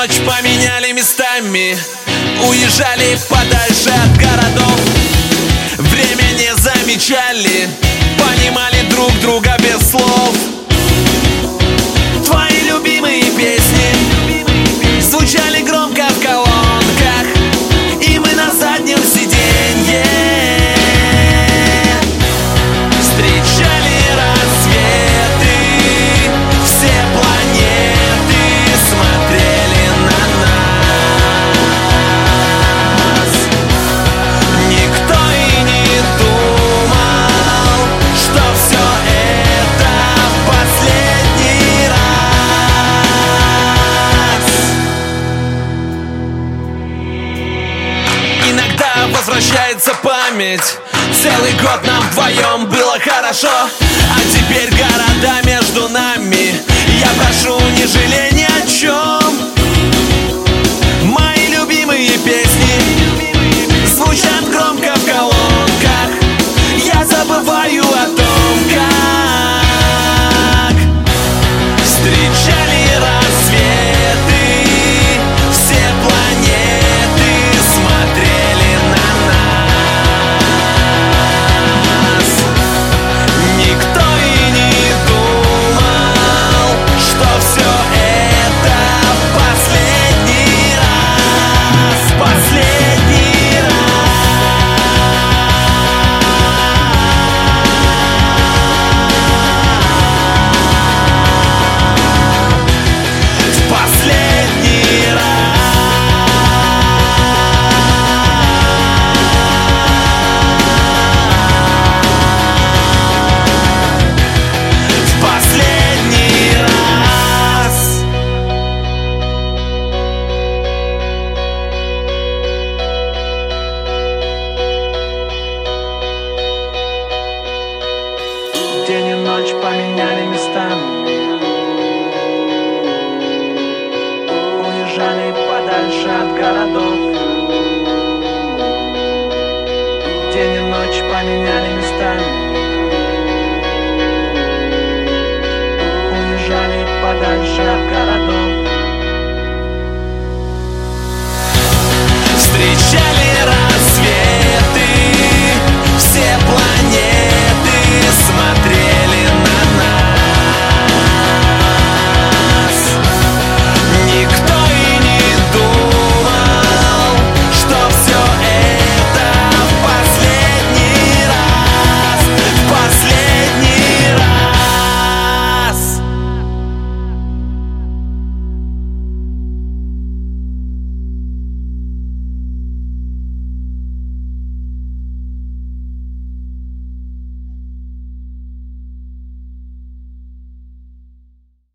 ночь поменяли местами, уезжали подальше от городов. Время не замечали, понимали друг друга без слов. Твои любимые песни звучали громко в колонках, и мы на заднем сиденье встречали рассветы. Все планеты смотрели на нас. Никто и не думал, что все это в последний раз. Иногда возвращается память. Целый год нам вдвоем было хорошо, а теперь города между нами. Я прошу, не жалей ни о чем. Мои любимые песни звучат громко в колонках. Я забываю о том, как встречали рассветы. Все планеты смотрели на нас. Никто и не думал, что все это в последний раз. Последний раз. В последний раз. В последний раз. День и ночь поменяли местами, уезжали подальше от городов. День и ночь поменяли местами, уезжали подальше от городов.